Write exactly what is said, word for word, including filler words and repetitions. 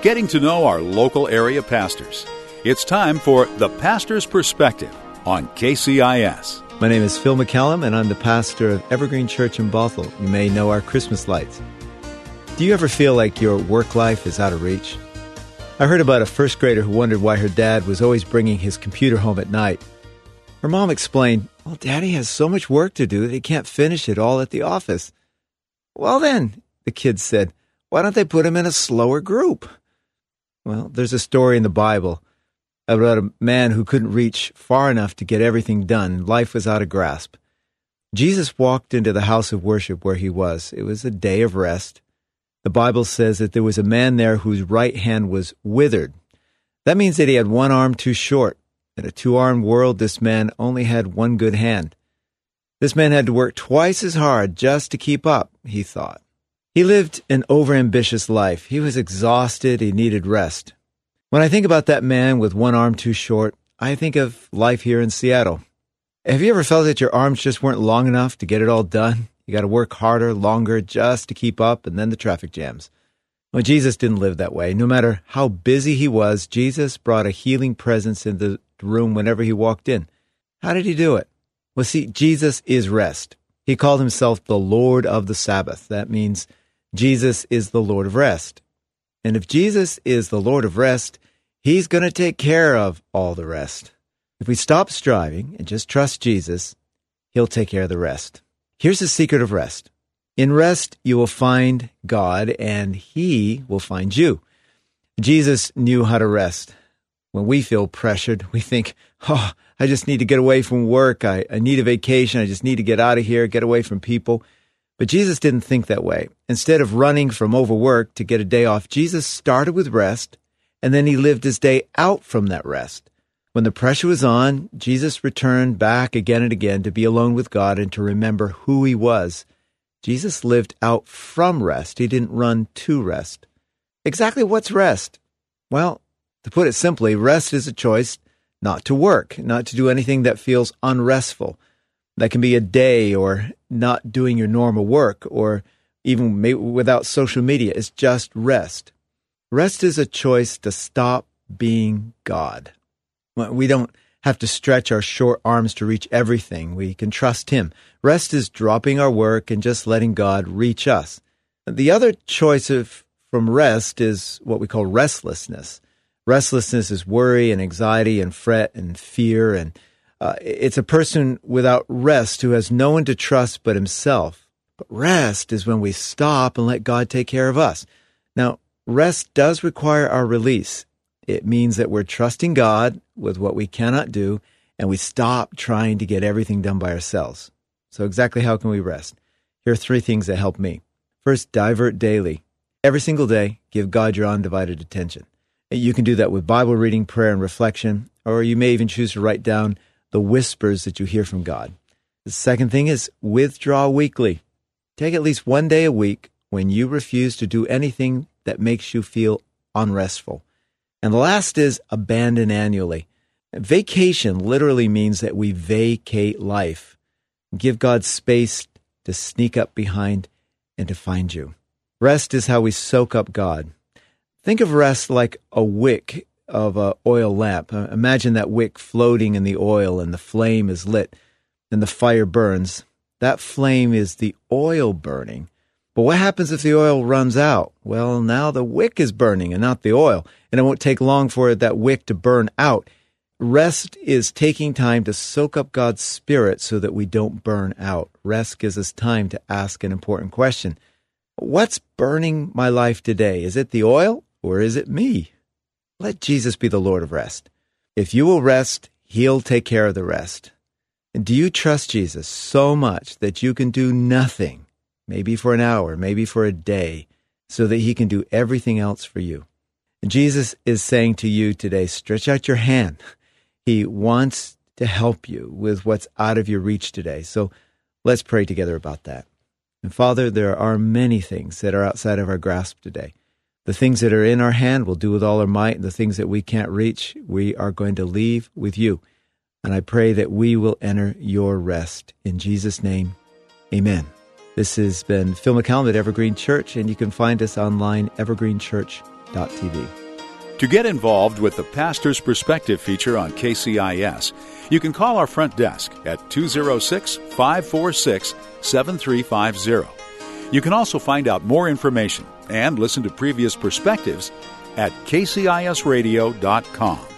getting to know our local area pastors. It's time for The Pastor's Perspective on K C I S. My name is Phil McCallum, and I'm the pastor of Evergreen Church in Bothell. You may know our Christmas lights. Do you ever feel like your work life is out of reach? I heard about a first grader who wondered why her dad was always bringing his computer home at night. Her mom explained, well, Daddy has so much work to do that he can't finish it all at the office. Well then, the kid said, why don't they put him in a slower group? Well, there's a story in the Bible about a man who couldn't reach far enough to get everything done. Life was out of grasp. Jesus walked into the house of worship where he was. It was a day of rest. The Bible says that there was a man there whose right hand was withered. That means that he had one arm too short. In a two-armed world, this man only had one good hand. This man had to work twice as hard just to keep up, he thought. He lived an overambitious life. He was exhausted. He needed rest. When I think about that man with one arm too short, I think of life here in Seattle. Have you ever felt that your arms just weren't long enough to get it all done? You got to work harder, longer, just to keep up, and then the traffic jams. Well, Jesus didn't live that way. No matter how busy he was, Jesus brought a healing presence into the room whenever he walked in. How did he do it? Well, see, Jesus is rest. He called himself the Lord of the Sabbath. That means Jesus is the Lord of rest. And if Jesus is the Lord of rest, he's going to take care of all the rest. If we stop striving and just trust Jesus, he'll take care of the rest. Here's the secret of rest. In rest, you will find God, and he will find you. Jesus knew how to rest. When we feel pressured, we think, oh, I just need to get away from work. I, I need a vacation. I just need to get out of here, get away from people. But Jesus didn't think that way. Instead of running from overwork to get a day off, Jesus started with rest, and then he lived his day out from that rest. When the pressure was on, Jesus returned back again and again to be alone with God and to remember who he was. Jesus lived out from rest. He didn't run to rest. Exactly what's rest? Well, to put it simply, rest is a choice not to work, not to do anything that feels unrestful. That can be a day or not doing your normal work or even maybe without social media. It's just rest. Rest is a choice to stop being God. We don't have to stretch our short arms to reach everything. We can trust him. Rest is dropping our work and just letting God reach us. The other choice of from rest is what we call restlessness. Restlessness is worry and anxiety and fret and fear. And uh, it's a person without rest who has no one to trust but himself. But rest is when we stop and let God take care of us. Now, rest does require our release. It means that we're trusting God with what we cannot do, and we stop trying to get everything done by ourselves. So exactly how can we rest? Here are three things that help me. First, divert daily. Every single day, give God your undivided attention. You can do that with Bible reading, prayer, and reflection, or you may even choose to write down the whispers that you hear from God. The second thing is withdraw weekly. Take at least one day a week when you refuse to do anything that makes you feel unrestful. And the last is abandon annually. Vacation literally means that we vacate life. Give God space to sneak up behind and to find you. Rest is how we soak up God. Think of rest like a wick of an oil lamp. Uh, imagine that wick floating in the oil and the flame is lit and the fire burns. That flame is the oil burning. But what happens if the oil runs out? Well, now the wick is burning and not the oil, and it won't take long for that wick to burn out. Rest is taking time to soak up God's Spirit so that we don't burn out. Rest gives us time to ask an important question. What's burning my life today? Is it the oil or is it me? Let Jesus be the Lord of rest. If you will rest, he'll take care of the rest. And do you trust Jesus so much that you can do nothing, maybe for an hour, maybe for a day, so that he can do everything else for you? And Jesus is saying to you today, stretch out your hand. He wants to help you with what's out of your reach today. So let's pray together about that. And Father, there are many things that are outside of our grasp today. The things that are in our hand we'll do with all our might. The things that we can't reach, we are going to leave with you. And I pray that we will enter your rest. In Jesus' name, amen. This has been Phil McCallum at Evergreen Church, and you can find us online, evergreen church dot t v. To get involved with the Pastor's Perspective feature on K C I S, you can call our front desk at two oh six, five four six, seven three five zero. You can also find out more information and listen to previous perspectives at k c i s radio dot com.